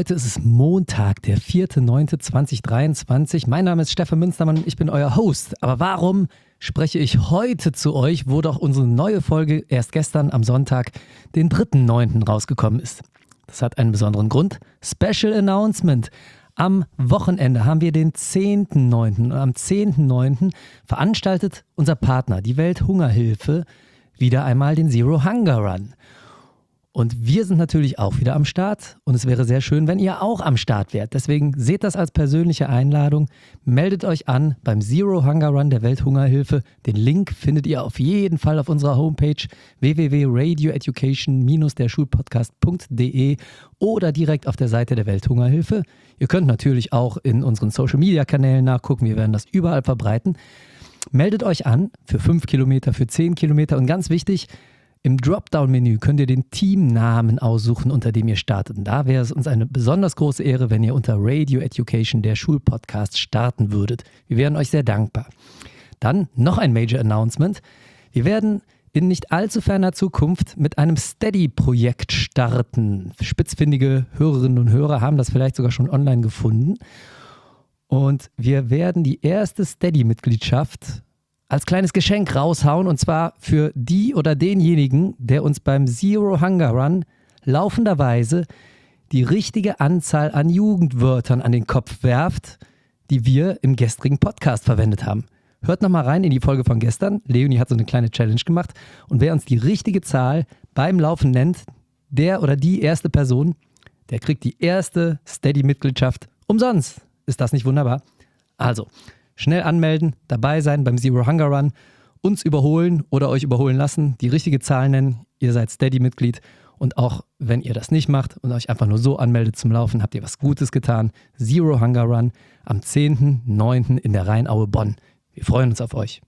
Heute ist es Montag, der 4.9.2023. Mein Name ist Stefan Münstermann und ich bin euer Host. Aber warum spreche ich heute zu euch, wo doch unsere neue Folge erst gestern am Sonntag, den 3.9. rausgekommen ist? Das hat einen besonderen Grund. Special Announcement. Am Wochenende haben wir den 10.9. und am 10.9. veranstaltet unser Partner, die Welthungerhilfe, wieder einmal den Zero Hunger Run. Und wir sind natürlich auch wieder am Start und es wäre sehr schön, wenn ihr auch am Start wärt. Deswegen seht das als persönliche Einladung. Meldet euch an beim Zero Hunger Run der Welthungerhilfe. Den Link findet ihr auf jeden Fall auf unserer Homepage www.radioeducation-derschulpodcast.de oder direkt auf der Seite der Welthungerhilfe. Ihr könnt natürlich auch in unseren Social-Media-Kanälen nachgucken. Wir werden das überall verbreiten. Meldet euch an für 5 Kilometer, für 10 Kilometer und ganz wichtig, im Dropdown-Menü könnt ihr den Teamnamen aussuchen, unter dem ihr startet. Und da wäre es uns eine besonders große Ehre, wenn ihr unter Radio Education, der Schulpodcast, starten würdet. Wir wären euch sehr dankbar. Dann noch ein Major Announcement. Wir werden in nicht allzu ferner Zukunft mit einem Steady-Projekt starten. Spitzfindige Hörerinnen und Hörer haben das vielleicht sogar schon online gefunden. Und wir werden die erste Steady-Mitgliedschaft als kleines Geschenk raushauen, und zwar für die oder denjenigen, der uns beim Zero Hunger Run laufenderweise die richtige Anzahl an Jugendwörtern an den Kopf werft, die wir im gestrigen Podcast verwendet haben. Hört nochmal rein in die Folge von gestern. Leonie hat so eine kleine Challenge gemacht und wer uns die richtige Zahl beim Laufen nennt, der oder die erste Person, der kriegt die erste Steady-Mitgliedschaft umsonst. Ist das nicht wunderbar? Also, schnell anmelden, dabei sein beim Zero Hunger Run, uns überholen oder euch überholen lassen, die richtige Zahl nennen, ihr seid Steady-Mitglied und auch wenn ihr das nicht macht und euch einfach nur so anmeldet zum Laufen, habt ihr was Gutes getan. Zero Hunger Run am 10.9. in der Rheinaue Bonn. Wir freuen uns auf euch.